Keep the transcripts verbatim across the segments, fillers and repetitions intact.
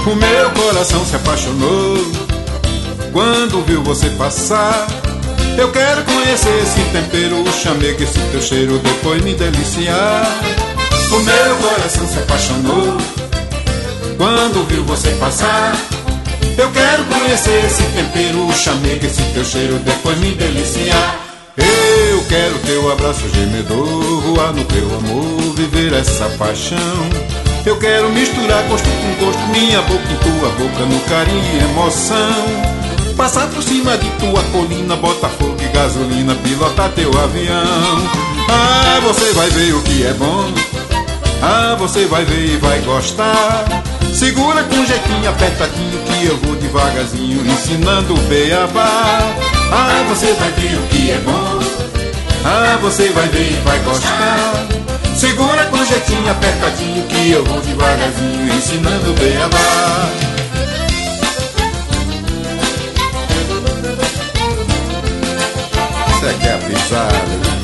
O meu coração se apaixonou quando viu você passar. Eu quero conhecer esse tempero, o chamego, esse teu cheiro, depois me deliciar. O meu coração se apaixonou quando viu você passar. Eu quero conhecer esse tempero, o chamego, esse teu cheiro, depois me deliciar. Eu quero teu abraço gemedor, voar no teu amor, viver essa paixão. Eu quero misturar gosto com gosto, minha boca em tua boca, no carinho e emoção. Passar por cima de tua colina, botar fogo e gasolina, pilotar teu avião. Ah, você vai ver o que é bom. Ah, você vai ver e vai gostar. Segura com jeitinho apertadinho que eu vou devagarzinho ensinando o beabá. Ah, você vai ver o que é bom. Ah, você vai ver e vai gostar. Segura com jeitinho apertadinho que eu vou devagarzinho ensinando o beabá. Isso aqui é a pisada.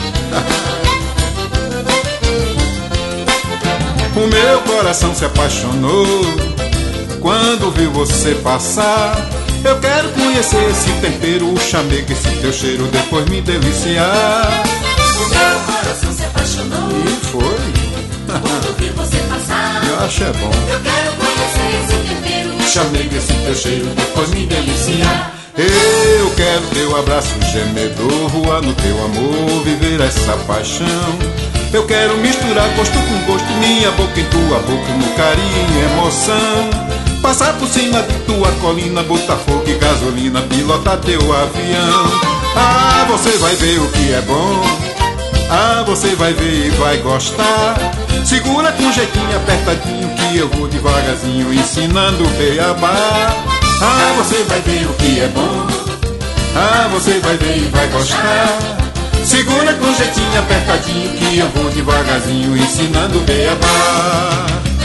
O meu coração se apaixonou quando viu você passar. Eu quero conhecer esse tempero, o chamego, esse teu cheiro, depois me deliciar. O meu coração se apaixonou E foi quando vi você passar. Eu acho é bom. Eu quero conhecer esse tempero, O chamego, esse teu cheiro, depois me deliciar. Eu quero teu abraço gemedor, voar no teu amor, viver essa paixão. Eu quero misturar gosto com gosto, minha boca em tua boca, no carinho e emoção. Passar por cima de tua colina, botar fogo e gasolina, pilotar teu avião. Ah, você vai ver o que é bom. Ah, você vai ver e vai gostar. Segura com jeitinho apertadinho que eu vou devagarzinho ensinando o beabá. Ah, você vai ver o que é bom. Ah, você vai ver e vai gostar. Segura com jeitinho apertadinho que eu vou devagarzinho ensinando o beabá.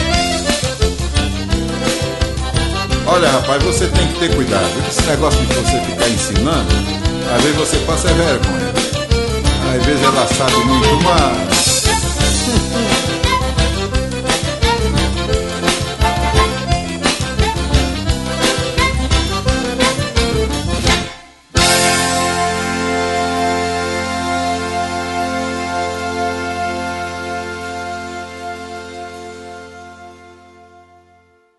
Olha, rapaz, você tem que ter cuidado. Esse negócio de você ficar ensinando, às vezes você passa vergonha. Às vezes ela sabe muito mais.